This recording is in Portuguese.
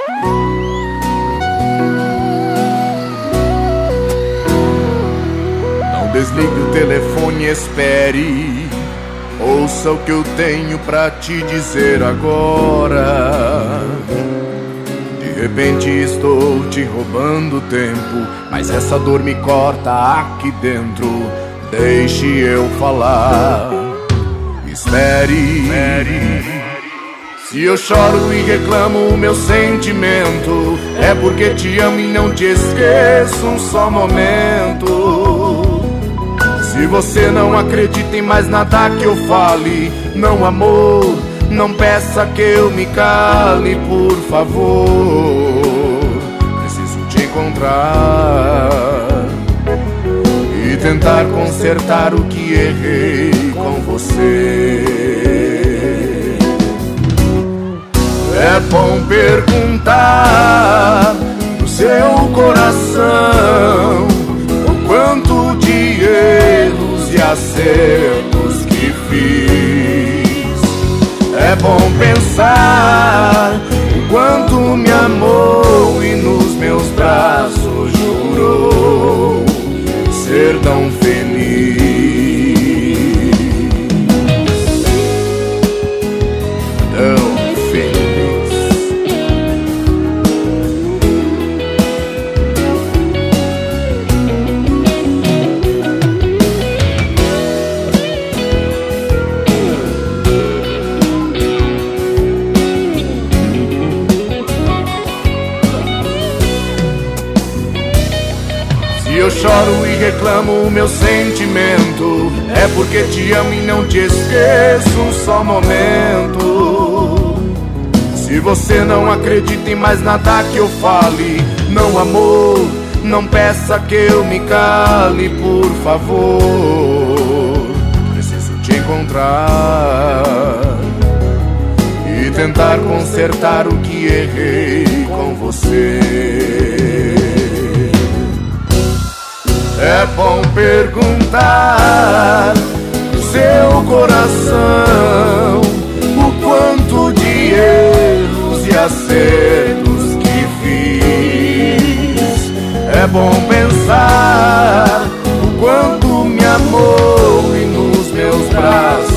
Não desligue o telefone, espere. Ouça o que eu tenho pra te dizer agora. De repente estou te roubando tempo, mas essa dor me corta aqui dentro. Deixe eu falar. Espere. Se eu choro e reclamo o meu sentimento, é porque te amo e não te esqueço um só momento. Se você não acredita em mais nada que eu fale, não, amor, não peça que eu me cale, por favor. Preciso te encontrar e tentar consertar o que errei com você. É bom perguntar no seu coração o quanto de erros e acertos que fiz. É bom pensar o quanto me amou e nos meus braços jurou ser tão feliz. Se eu choro e reclamo o meu sentimento, é porque te amo e não te esqueço um só momento. Se você não acredita em mais nada que eu fale, não, amor, não peça que eu me cale, por favor. Preciso te encontrar e tentar consertar o que errei com você. É bom perguntar no seu coração o quanto de erros e acertos que fiz. É bom pensar o quanto me amou e nos meus braços